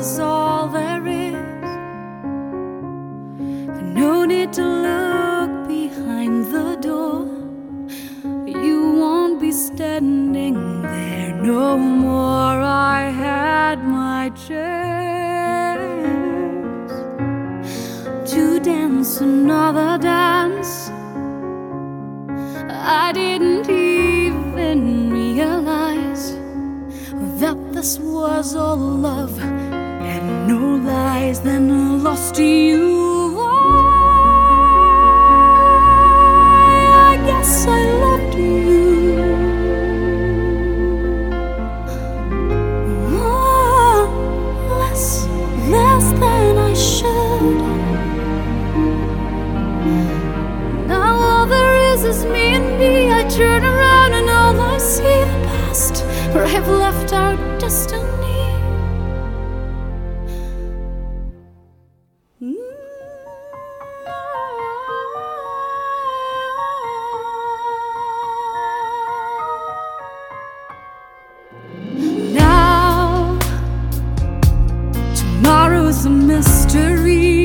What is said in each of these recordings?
is all there is. No need to look behind the door. You won't be standing there no more. I had my chance to dance another dance. I didn't even realize that this was all love and no lies. Then lost to you, I guess I loved you. Oh, less than I should. Now all there is me and me. I turn around and all I see the past, where I have left our destiny. Now tomorrow's a mystery.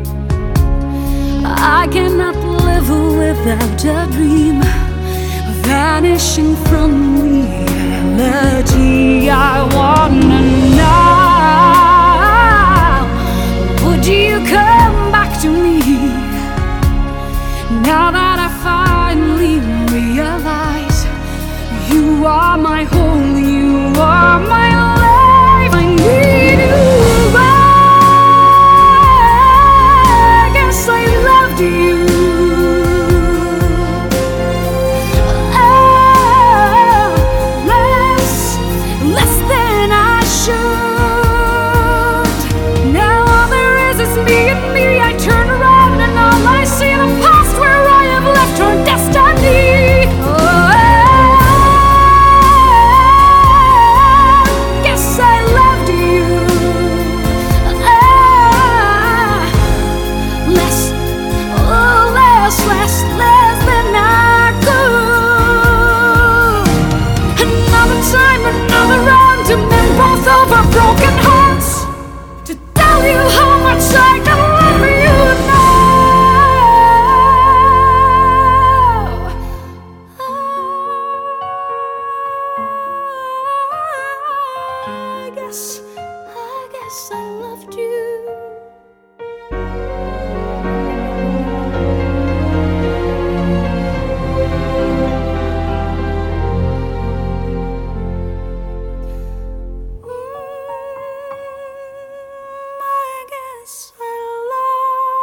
I cannot live without a dream vanishing from reality. I wanna know, would you come back to me now that I finally realize you are my home, you are my life. I need you. I guess I loved you. I guess I